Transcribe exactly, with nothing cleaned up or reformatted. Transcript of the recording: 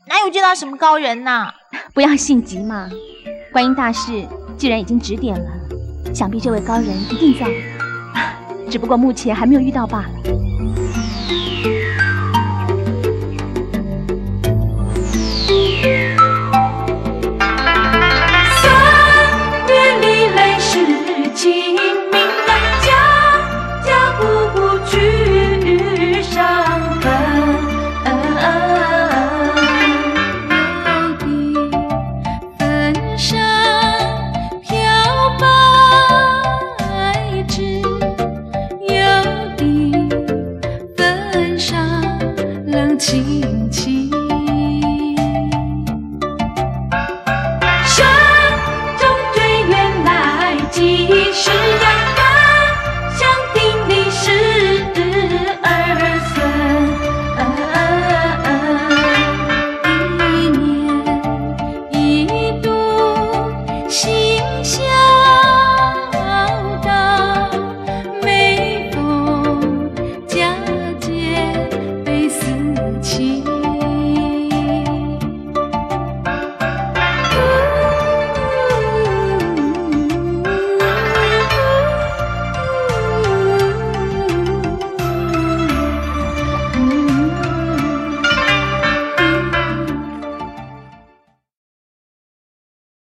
哪有见到什么高人呐？ 不要性急嘛。观音大士既然已经指点了，想必这位高人一定在，只不过目前还没有遇到罢了。